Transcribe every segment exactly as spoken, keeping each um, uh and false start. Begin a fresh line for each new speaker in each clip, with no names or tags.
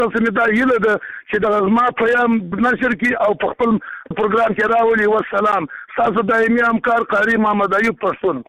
تاسو مې دا هیله ده چې د زما پیام نشر کړي او په خپل پروګرام کې راولي. والسلام. تاسو دایمي همکار قاری محمد ایوب پښتون.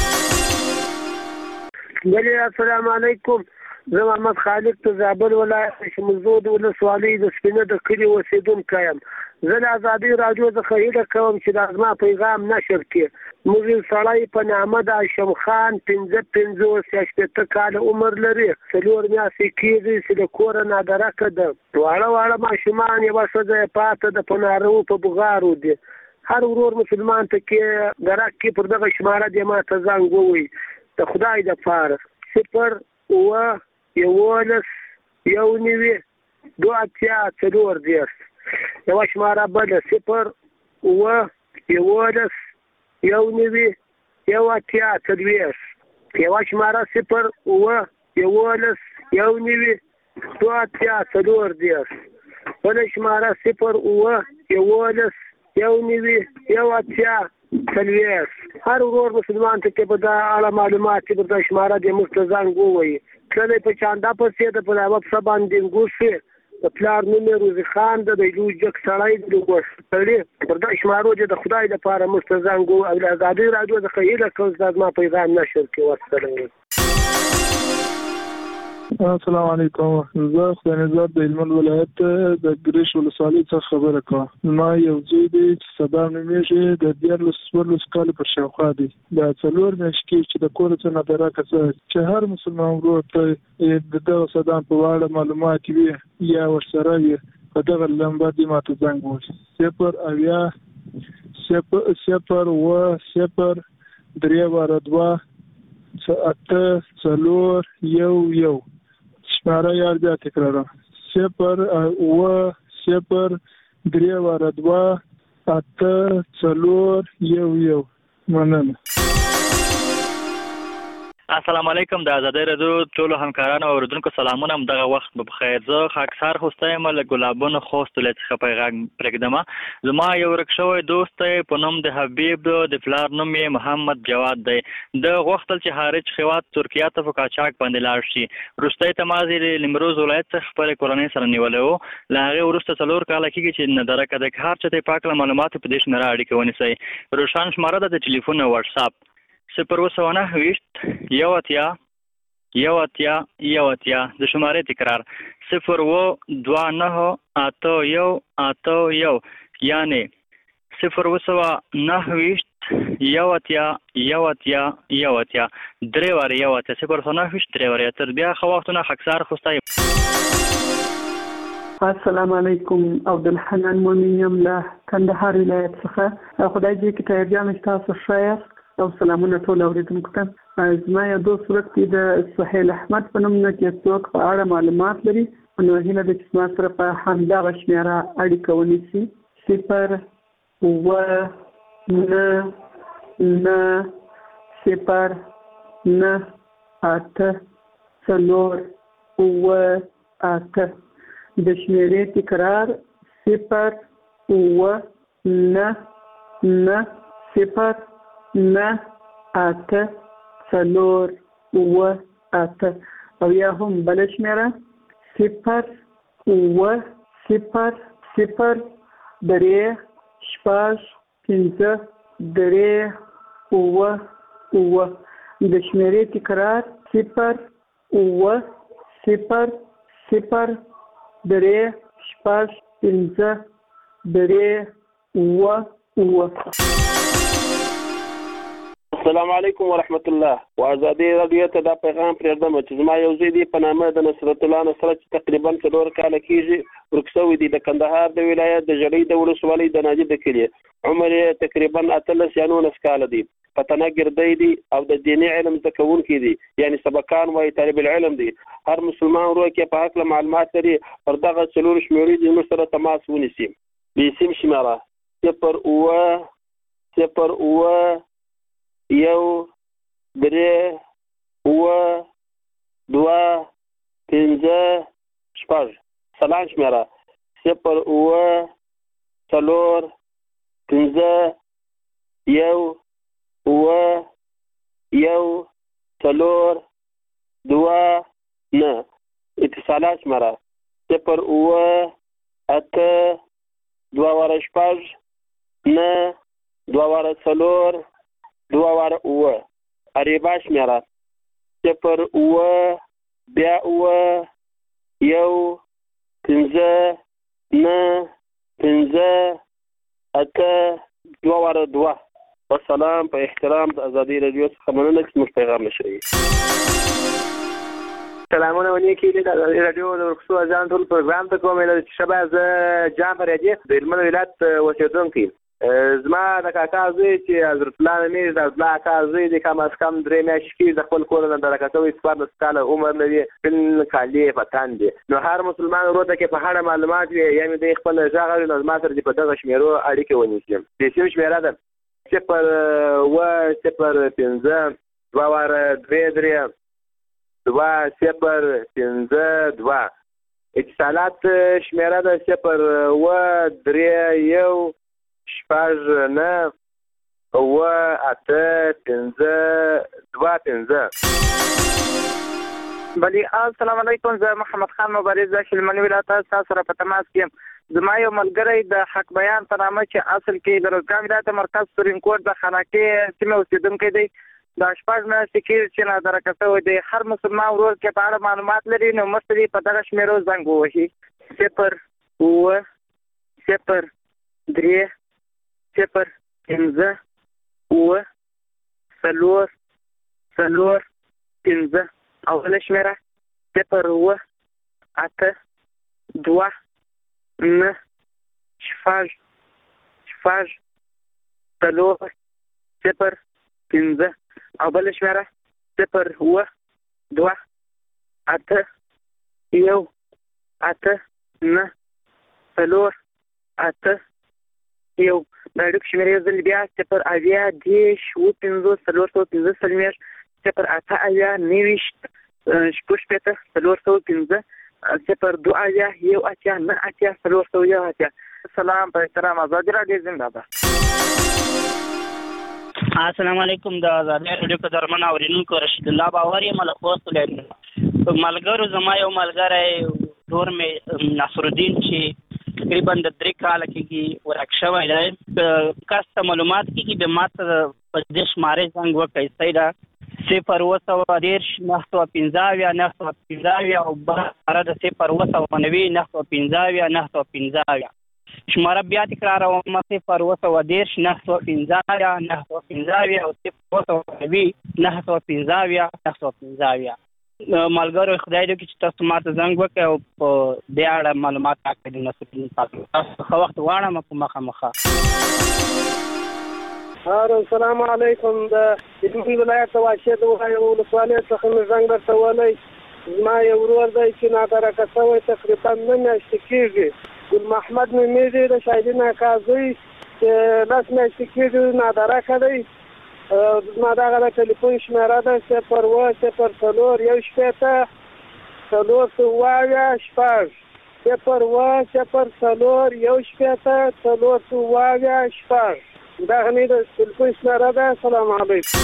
السلام علیکم. زه محمد خالد ته زابل ولایت شمزود ولسوالۍ د سپینه د کلي اوسېدونکی یم. زه د ازادي راډیو څخه هیله کوم چې د زما پیغام نشر کړي. موږ یو سړی په نامه د هاشم خان پنځه پنځوس یا شپېته کاله عمر لري. څلور میاشتې کېږي چې د کوره نادرکه ده. واړه واړه ماشومان یوه ښځه یې پاته ده په نارو په بغارو دي. هر ورور مسلمان ته کې درک کې پر دغه شماره دې ما ته زنګ ووایي د خدای دپاره. صفر اووه یولس یو نوي دوه اتیا څلور دېرش. یوه شماره بله صفر اووه یولس یو نوي یو اتیا څلوېښت. یوه شماره صفر اووه یولس یو نوي دوه اتیا څلور دېرش. بله شماره صفر اووه یولس یو نوي یو اتیا څلوېښت. هر ورور مسلمان ته کې په دا اړه معلومات چې په دا شماره دې موږ ته زنګ ووایي. تللی په چانده پسې ده په یوه پسه باندې ګوښې د پلار نوم یې روزي خان ده. د یو جګ سړی د ګوښ سړي پر دا شمارو دې د خدای لپاره موږ ته زنګ ووایي او د ازادي راډیو څخه هیله کوم چې زما پیغام نشر کړي. والسلام.
السلام علیکم. زه خدای نظر د هلمند ولایت د ګریش ولسوالۍ څخه خبره کوم. ما یو زوی دی چې صدام نومیږي. د دیارلس څوارلس کاله په شاوخوا دی. دا څلور میاشتې کېږي چې د کوره څه نادرکه څه چې هر مسلمان ورور ته د دغه صدام په اړه معلومات وي یا ورسره وي په دغه نمبر دې ما ته زنګ ووهي. صفر اویا صفر اووه صفر درې واره دوه اته څلور یو یو. شماره یار بیا تکرارم. صفر اووه صفر درې واره دوه اته څلور یو یو. مننه.
السلام علیکم. د ازادۍ راډیو ټولو همکارانو او اورېدونکو سلامونه. همدغه وخت به بخیر. زه خاکسار خوستی یم له ګلابونو خوست ولایت څخه پیغام پرېږدم. زما یو ورک شوی دوست دی په نوم د حبیب د پلار نوم یې محمد جواد دی. د غوښتل چې خارج هېواد ترکیه ته په قاچاق باندې لاړ شي. وروستی تماس یې د نیمروز ولایت څخه خپلې کورنۍ سره نیولی و. له هغې وروسته څلور کاله کېږي چې ندرکه ده. که هر چا ته یې پاک له معلوماتو په دې شمېره اړیکه ونیسئ. روښان شماره ده د ټلیفون او وټساپ صفر اووه سوه نهه ویشت یو اتیا یو اتیا یو اتیا. د شمارې تکرار صفر اووه دوه نهه اته یو اته یو یعنی صفر اووه سوه نهه ویشت یو اتیا یو اتیا یو اتیا درې وارې یو اتیا صفر سوه نهه ویشت درې وارې. تر بیا ښه وختونه. خاکسار خوستی.
السلام علیکم. عبدالحنان مومن یم له کندهار ولایت څخه. خدای دې کې تیاریان تاسو ښه یاست او سلامونه ټول اوریدونکو ته. زما یو دوست ورک دی د سهیل احمد په نوم نه چې څوک په اړه معلومات لري نو هیله ده چې زما سره په همدغه شمېره اړیکه ونیسي. صفر اووه نهه نهه صفر نهه اته څلور اووه اته. د شمېرې تکرار صفر اووه نهه نهه صفر نه اته څلور اووه اته. او یا هم بله شمېره صفر اووه صفر صفر درې شپږ پنځه درې اووه اووه. د شمېرې تکرار صفر اووه صفر صفر درې شپږ پنځه درې اووه اووه.
السلام علیکم ورحمت الله. و ازادي راډیو ته دا پیغام پرېږدم چې زما یو زوی دی په نامه د نصرت الله نصرت چې تقریبا څلور کاله کېږي ورک شوی دی. د کندهار د ولایت د ژړۍ د ولسوالۍ د ناجي د کلي. عمر یې تقریبا اتلس یا نولس کاله دی. پتنه ګردی دی او د دیني علم زده کوونکی دی یعنی سبقان وایي طالب العلم دی. هر مسلمان ورور کې په هکله معلومات لري پر دغه څلور شمېرې دې موږ سره تماس ونیسي. د سیم شمېره صفر اووه صفر اووه یو درې اووه دوه پنځه شپږ. سلام شمېره صفر اووه څلور پنځه یو اووه یو څلور دوه نه. اتصالات شمېره صفر اوه اته دوه واره شپږ نه دوه واره څلور دوه واره اوه اریبا شمېره صفر اوه بیا اوه یو پنځه نه پنځه اته دوه واره دوه. والسلام. په احترام د ازادي راډیو څخه مننه چې موږ پیغام نشوي.
سلامونه ونیکي د ازادي راډیو د ورکسو اذان ټول پروګرام ته کوم چې شبه زه جان فریدي د هلمند ولایت اوسېدونکی. زما د کاکا زوی چې حضرت الله نومېږي د عبدالله کاکا زوی دی کم از کم درې میاشتې کېږي د خپل کور نه درکه شوی څوارلس کاله عمر لري سپین کالي په تن دی. نو هر مسلمان ورور ته کې په هره معلومات وي یا مې دی خپل غږ اوري نو زما سره دې په دغه شمېرو اړیکې ونیسي. د سیم شمېره ده صفر اوه صفر پنځه دوه واره درې درې دوه صفر پنځه دوه. اتصالات شمېره ده صفر اوه درې یو شپږ نه اوه اته پنځه دوه پنځه.
بلی السلام علیکم. زه محمد خان مبارز د هلمند ولایت تاسو سره په تماس کې یم. زما یو ملګری د حق بیان په نامه چې اصل کې د روزګان ولایت مرکز سپرین کوټ د خاناکې سیمې اوسېدونکی دی. د شپږ میاشتې کېږي چې نادرکه شوی دی. هر مسلمان ورور کې په اړه معلومات لري نو مخکې دې په دغه شمېرو زنګ ووهي صفر اوه صفر درې صفر پنځه اوه څلور څلور پنځه. اوله شمېره صفر اوه اته دوه نه شپږ شپږ څلور صفر پنځه. او بله شمېره صفر اوه دوه اته یو اته نه څلور اته یو. د اړیکو شمېرې یو ځل بیا صفر اویا دېرش اووه پنځوس څلور سوه پنځه څلوېښت صفر اته اویا نهه ویشت شپږ شپېته څلور سوه پنځه صفر دوه اویا یو اتیا نه اتیا څلور سوه یو اتیا. سلام په احترام ازادي راډیو زنده باد.
السلام علیکم. د ازادي راډیو په درمن اورینونکو رشید الله باور یم له خوست ولایت. ملګرو زما یو ملګری ډور مې نصرالدین چې تقریبا د درې کاله کېږي ورک شوی دی. کس ته معلومات کېږي بیا ما ته په دې شمارې زنګ وکړئ. صحیح ده صفر اوه سوه دېرش نهه سوه پنځه اویا نهه سوه پنځه اویا او بله د صفر اوه سوه نوي نهه سوه پنځه اویا نهه سوه پنځه اویا. شماره بیا تکراروم صفر اوه سوه دېرش نهه سوه پنځه اویا نهه سوه پنځه اویا او صفر اوه سوه نوي نهه سوه پنځه اویا نهه سوه پنځه اویا. ملګرو خدای دې وکړي چې تاسو ما ته زنګ وکړئ او په دې اړه معلومات راکړئ. د نصرالدین تاسو ښه وخت غواړم په مخه مخه.
السلام علیکم. د هلمند ولایت د واشې د وغایو ولسوالۍ څخه مې زنګ درته ولی. زما یو ورور دی چې نادرکه شوی تقریبا نه میاشتې کېږي. ګل محمد نومېږي د شاهدین اکا زوی چې لس میاشتې کېږي نادرکه دی. زما دغه د ټلیفون شمېره ده صفر اوه صفر څلور یو شپېته څلور سوه اویا شپږ صفر اوه صفر څلور یو شپېته څلور سوه اویا شپږ. دغه مې د ټلیفون شمېره ده. السلام علیکم.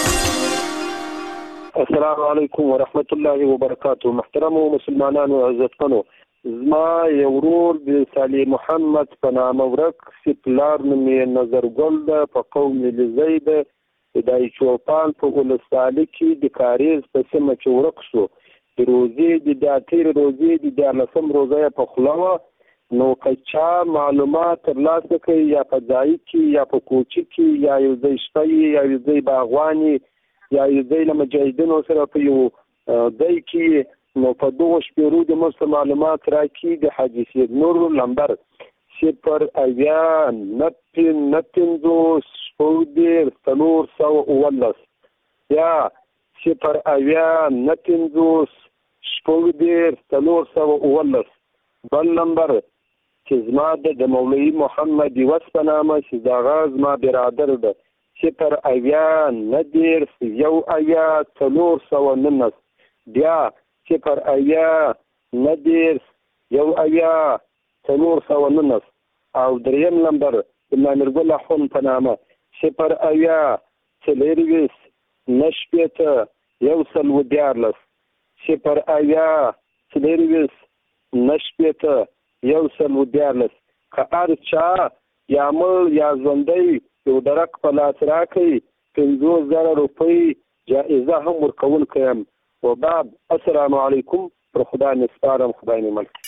السلام علیکم ورحمت الله وبرکاته. محترمو مسلمانانو عزتمنو، زما یو ورور د صالح محمد په نامه ورک چې پلار نوم یې نظرګل ده په قوم لزی ده د چوپان په ولسوالۍ کې د کاریز په سیمه کې ورک شو. د روزې د داتیر روزې د دیارلسم روزه یې په خوله وه. نو که چا معلومات ترلاسه کوي یا په ځای کې یا په کوچي کې یا یو ځای شته یا یو ځای باغوان یا یو ځای له مجاهدینو سره په یو ځای کې نو په دغو شپېرو د موږ معلومات راکړي. د حاجي سید نور نمبر صفر اویا نه پنځوس شپږ دېرش څلور سوه اوولس یا صفر اویا نه پنځوس شپږ دېرش څلور سوه اوولس. بل نمبر چې زما د د مولوي محمد یوس په نامه چې د هغه زما برادر ده صفر اویا نه دېرش یو اویا څلور سوه نولس بیا صفر اویا نه دېرش یو اویا څلور سوه نولس. او دریم نمبر د نامیرګل اخون په نامه صفر اویا څلېرویشت نه شپېته یو سل و دیارلس صفر اویا څلېرویشت
نشپېته یو سل و دیارلس که هر چا یا مړ یا ژوندی یو درک په لاس راکړي پنځوس زره روپۍ جایزه هم ورکوونکی یم وبعد السلام علیکم پر خدای مې سپارم خدای مې مل.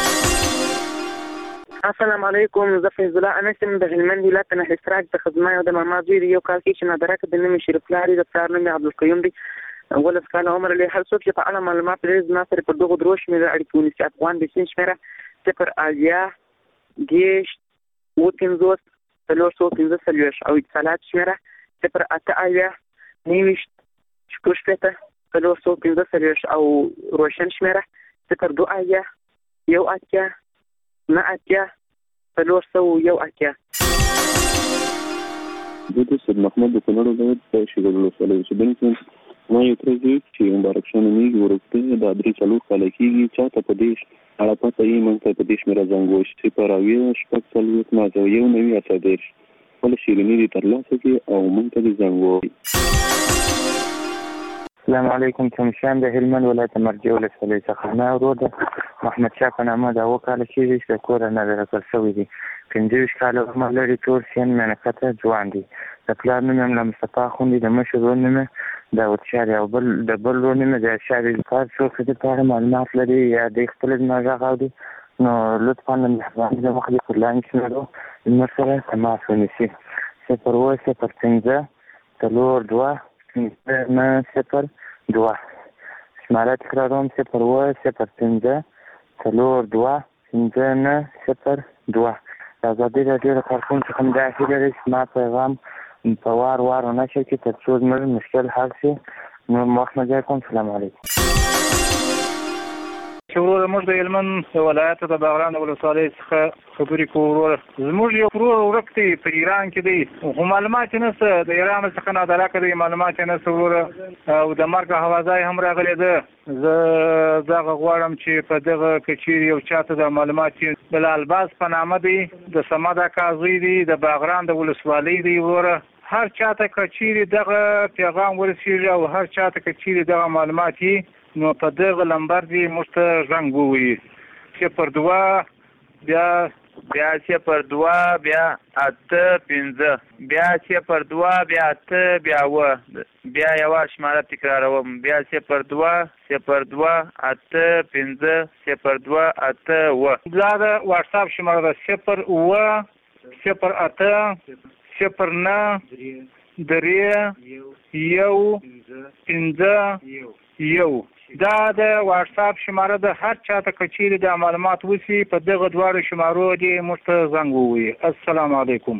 السلام علیکم زه فیض الله انس یم د هلمند ولایت نه حصراک د خدمه او د ماما زوی یو کال کې چې نادرک د نوم شریف لاري د پلار نوم عبدالقیوم دی ولس کال عمر له هر څوک چې په اړه معلومات لري زما سره په دغه دروش مې اړیکې ونیسي افغان د سین شمیره صفر اویا دیش اوه پنځوس څلور سوه پنځه څلوېښت او اتصالات شمیره صفر اته اویا نهویشت شپږ شپېته څلور سوه پنځه څلوېښت او روشن شمیره صفر دوه اویا یو اتیا نه اتیا څلور سوه یو اتیا.
زه د سید محمد د کونړ ولایت د شیګل ولسوالۍ اوسېدونکی ما یو تره زوی چې مبارک شاه نومېږي وروسته دا درې څلور کاله کېږي چاته په دې اړه پته یې موږ ته په دې شمېره زنګ ووایي صفر اویا شپږ څلوېښت ماته یو نوي اته دېرش خپله شیریني دې ترلاسه کړي او موږ ته دې زنګ ووایي.
السلام علیکم چمشان د هلمند ولایت مرجع ولسوالۍ څخه ما ورور د محمد شاه په نامه دا اووه کاله کېږي چې د کوره نادرکړل شوی دی. پنځه ویشت کاله عمر لري تور سین مینکته ځوان دی. د پلار نوم یې ملا مصطفی اخوند دی. د مشر ورور نوم یې داود شاه او بل د بل ورور نوم یې د شاه ذوالفقار څوک چې په اړه معلومات لري یا د خپل زما غږ اوري نو لطفا له مهربانۍ د مخ دې پر لاین شمېرو زموږ سره تماس ونیسي صفر اووه صفر پنځه څلور دوه پنځه نه صفر دوه شماره تکراروم صفر اووه صفر پنځه څلور دوه پنځه نه صفر دوه. د ازادي راډیو د کارکوونکو څخه مې دا هیله لري چې زما پیغام په وار وار ونشر کړي تر څو زموږ مشکل حل شي. نور مو وخت نه ضایع کوم. سلام علیکم.
چې ورور موږ د هلمند ولایت د باغران ولسوالۍ څخه خبرې کوو. ورور زموږ یو ورور ورک دی په ایران کې دی خو معلومات یې نشته د ایران څخه نادرکه دی معلومات یې نشته وروره او د مرګ حوازه یې هم راغلی ده. زه دغه غواړم چې په دغه که چیرې یو چاته د معلومات چې بلال باز په نامه دی د صمد اکا زوی دی د باغران د ولسوالۍ دی وروره هر چاته که چیرې دغه پیغام ورسېږي او هر چاته که چیرې دغه معلومات یې نو په دغه لمبر دې موږ ته زنګ ووایي صفر دوه بیا بیا صفر دوه بیا اته پنځه بیا صفر دوه بیا اته بیا اوه بیا یوه شماره تکراروم بیا صفر دوه صفر دوه اته پنځه صفر دوه اته اوه. دا د واټساپ شماره ده صفر اوه صفر اته صفر نه درې یو پنځه یو. دا د واټساپ شماره ده هر چاته که چیرې دا معلومات وسي په دغه دواړو شمارو دې موږ ته زنګ ووایي. السلام علیکم.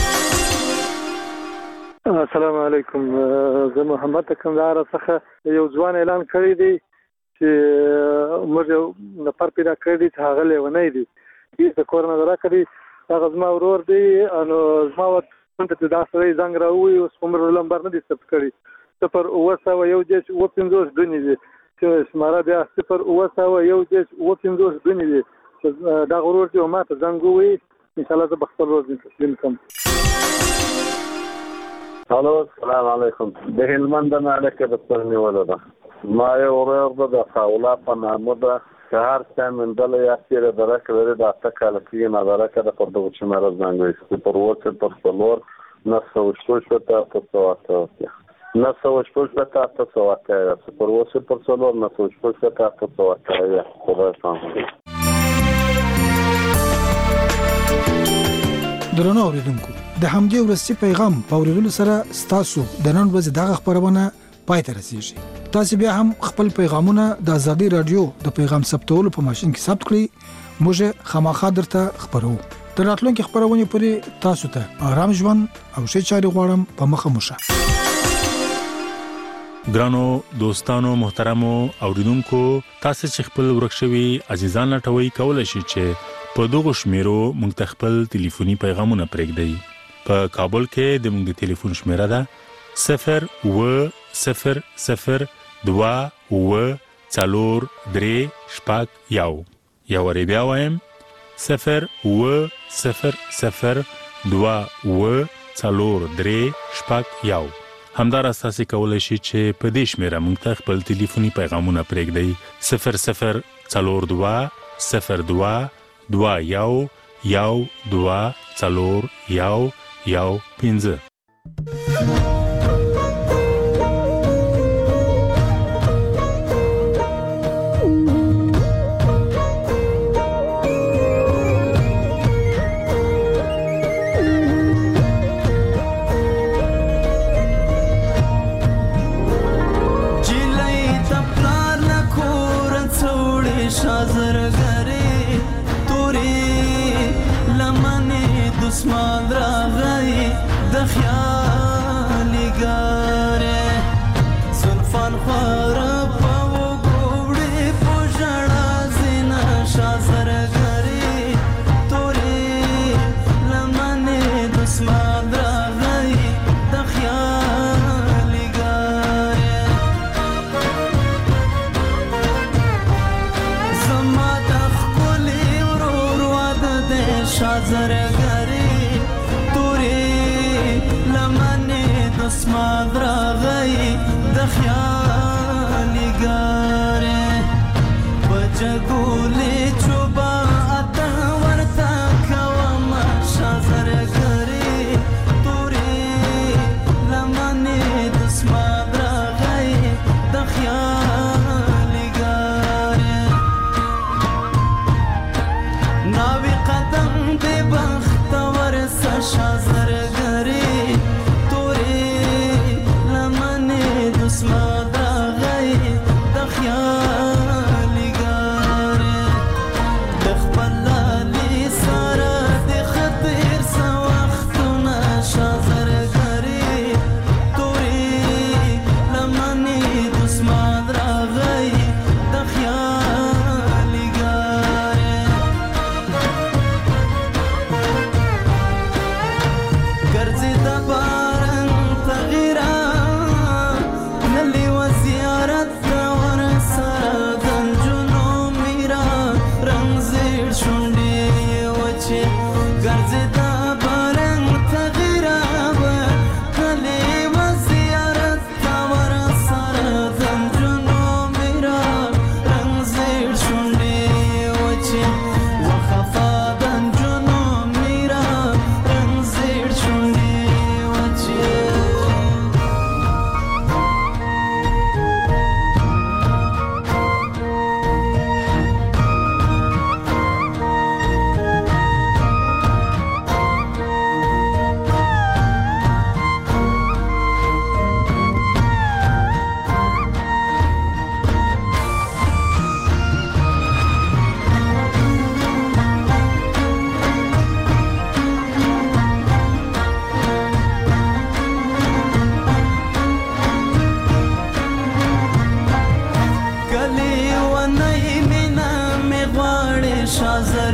السلام علیکم. زه محمد د کندهار څخه یو ځوان اعلان کړی دی چې موږ یو نفر پیدا کړی دی چې هغه لیونی دی هېڅ د کور نه راکړي هغه زما ورور دی نو زما ورته دا سړی زنګ راووایي اوس عمر لمبر نه دی ثبت کړی صفر اوه سوه یو دېرش اوه پنځوس دونې دي چې شماره بیا صفر اوه سوه یو دېرش اوه پنځوس دونې دي چې دغه ورور دی او ما ته زنګ ووایي انشاءالله زه به خپل ورور تسلیم کړم.
الو السلام علیکم. د هلمند نه اړیکه د سر نیولو ده ما یو ورور ده د خاولا په نامه ده که هر څه موندلی یا تېره درکه لري د اته کاله کېږي نادرکه ده پر دغه شماره زنګ ووایي صفر اوه صفر څلور نهه سوه شپږ شپېته اته سوه اته اتیا نه سوه شپږ شپېته اته سوه اته اویا صفر اوه صفر څلور نه سوه شپږ شپېته اته سوه اته اویا. خدای پامان.
درنو اوریدونکو د همدې ورځې پیغام په اورېدلو سره ستاسو د نن ورځې دغه خپرونه پای ته رسیږي. تاسو بیا هم خپل پیغامونه د ازادي رادیو د پیغام ثبتولو په ماشين کې ثبت کړئ موږ خامخا درته خبرو. تر راتلونکي خبرونه پورې تاسو ته آرام ژوند او ښه چارې غواړم په مخه مو شه.
ګرانو دوستانو محترمو اوریدونکو تاسو چې خپل ورکشوي عزیزان لټوي کولای شئ چې په دغه شمیرو موږ ته خپل ټلیفوني پیغامونه پرېږدئ. په کابل کې د موږ ټلیفون شمیره ده صفر اوه صفر صفر دوه اوه څلور درې شپږ یو. یو وارې بیا وایم صفر اوه صفر صفر دوه اوه څلور درې شپږ یو. همداراز تاسو کولای شئ چې په دې شمیره موږ ته خپل ټلیفوني پیغامونه پرېږدئ صفر صفر څلور دوه صفر دوه دوه یو یو دوه څلور یو یو پنځه.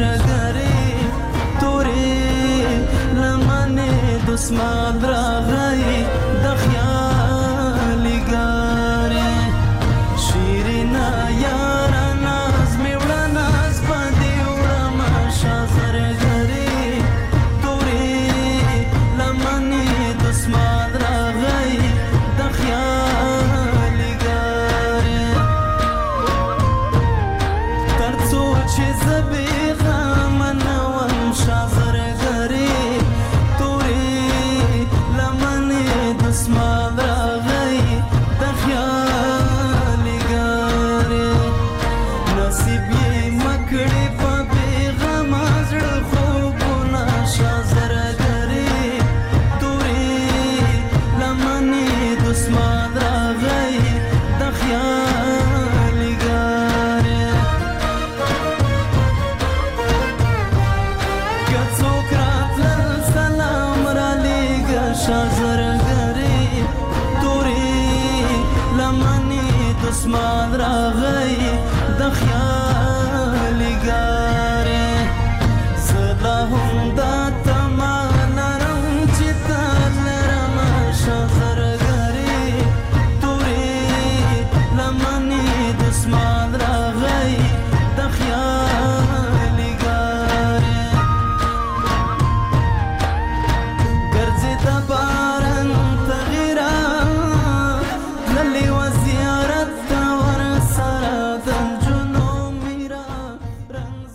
Smandra